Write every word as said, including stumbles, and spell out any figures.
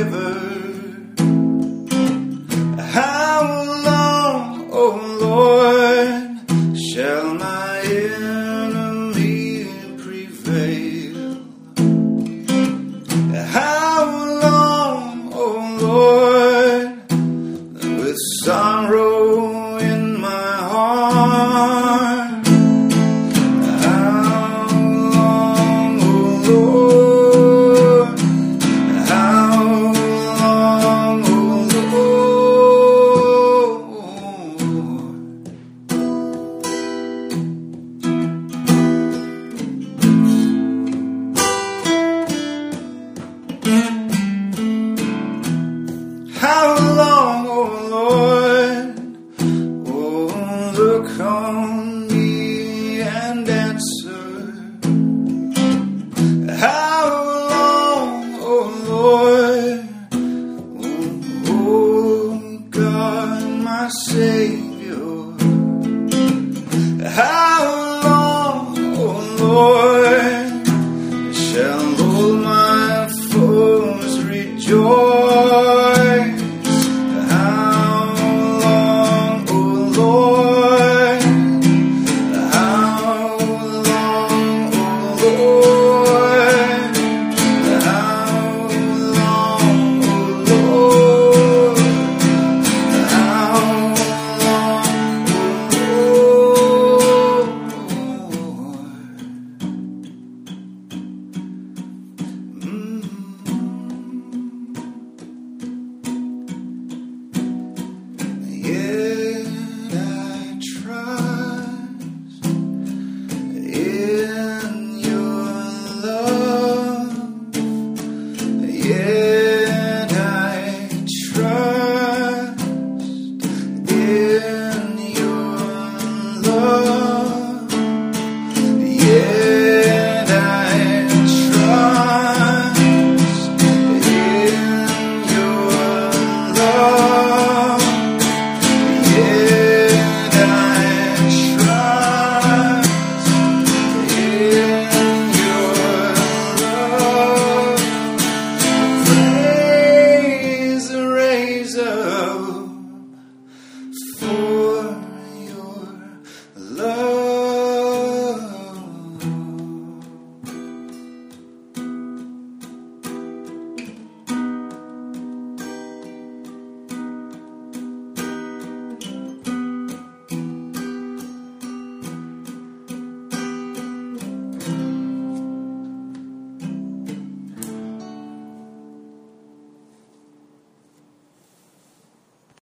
forever. How long, oh Lord, shall my enemy prevail? How long, oh Lord, with sorrow in my heart? How long, oh Lord? How long, oh How long, oh Lord? Oh, look on me and answer. How long, oh Lord? Oh, oh God, my Savior. How long, oh Lord, shall all my foes rejoice?